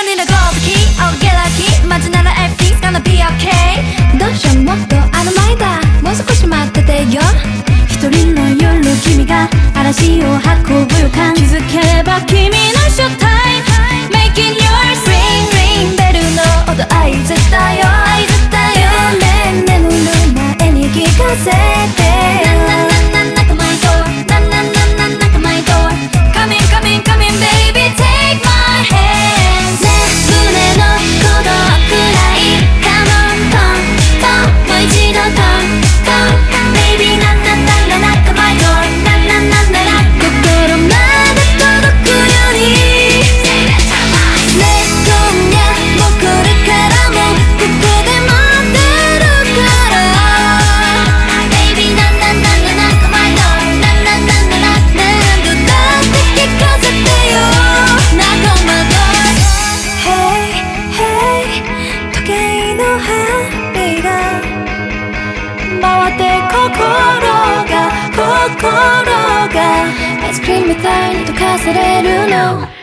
need a gold key, I'll get lucky マジなら everything's gonna be okay どうしようもっとあの前だもう少し待っててよ一人の夜君が嵐を運ぶ予感気づければ君のショータイム Making yours Ring ring ベルの音合図だよ合図だよね眠る前に聞かせて Knock my door Knock my door Coming coming coming baby take my hand ね胸の鼓動くらい Come on トントンもう一度トントン Baby knock my door 心まで届くようにレッドがもうこれからもここで待ってるから Baby knock my door 何度だって聞かせてよ Knock on my door Hey hey 時計の針が回って心がアイスクリームみたいに溶かされるの